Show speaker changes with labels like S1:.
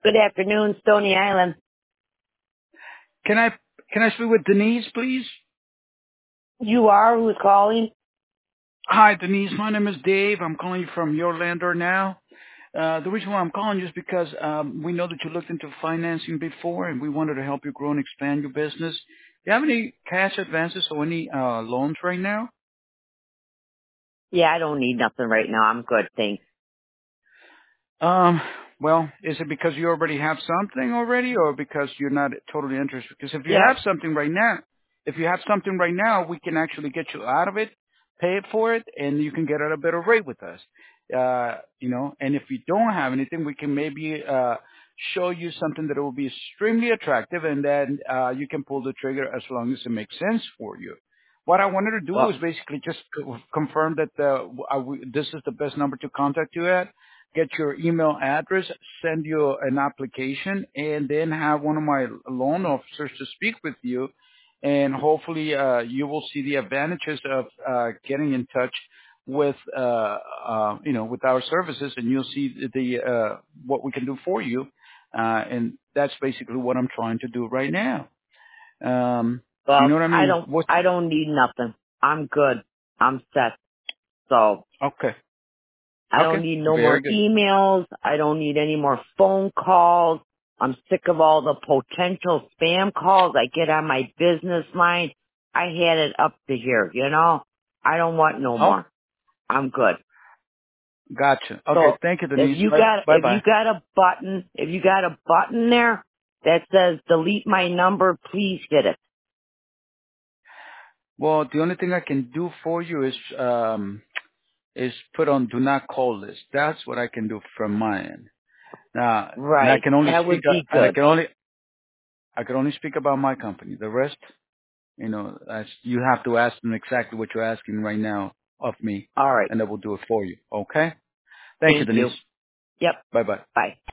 S1: Good afternoon, Stony Island.
S2: Can I speak with Denise, please?
S1: You are who's calling?
S2: Hi, Denise. My name is Dave. I'm calling you from Your Lander now. The reason why I'm calling you is because we know that you looked into financing before, and we wanted to help you grow and expand your business. Do you have any cash advances or any loans right now?
S1: Yeah, I don't need nothing right now. I'm good, thanks.
S2: Well, is it because you already have something already, or because you're not totally interested? Because if you
S1: Yep.
S2: have something right now, we can actually get you out of it, pay it for it, and you can get at a better rate with us. And if you don't have anything, we can maybe show you something that will be extremely attractive, and then you can pull the trigger as long as it makes sense for you. What I wanted to do was
S1: Well,
S2: basically just confirm that this is the best number to contact you at, get your email address, send you an application, and then have one of my loan officers to speak with you. And hopefully, you will see the advantages of getting in touch with, with our services, and you'll see the what we can do for you. And that's basically what I'm trying to do right now. You know what I
S1: I
S2: mean?
S1: don't, I don't need nothing. I'm good. I'm set. So,
S2: Okay.
S1: I don't
S2: Okay.
S1: need no more
S2: Very good.
S1: emails. I don't need any more phone calls. I'm sick of all the potential spam calls I get on my business line. I had it up to here, you know? I don't want no
S2: Oh,
S1: more. I'm good.
S2: gotcha. Okay.
S1: So
S2: Thank you,
S1: if
S2: Denise.
S1: you
S2: Bye.
S1: got
S2: Bye. Bye.
S1: if you got a button there that says delete my number, please hit it.
S2: Well, the only thing I can do for you is put on do not call list. That's what I can do from my end. Now, and I
S1: Right.
S2: can only
S1: That
S2: speak
S1: would be
S2: and
S1: good.
S2: I can only speak about my company. The rest, you have to ask them exactly what you're asking right now of me,
S1: All right.
S2: and I will do it for you. Okay? Thank you,
S1: Thank
S2: Denise.
S1: you. Yep.
S2: Bye bye.
S1: Bye.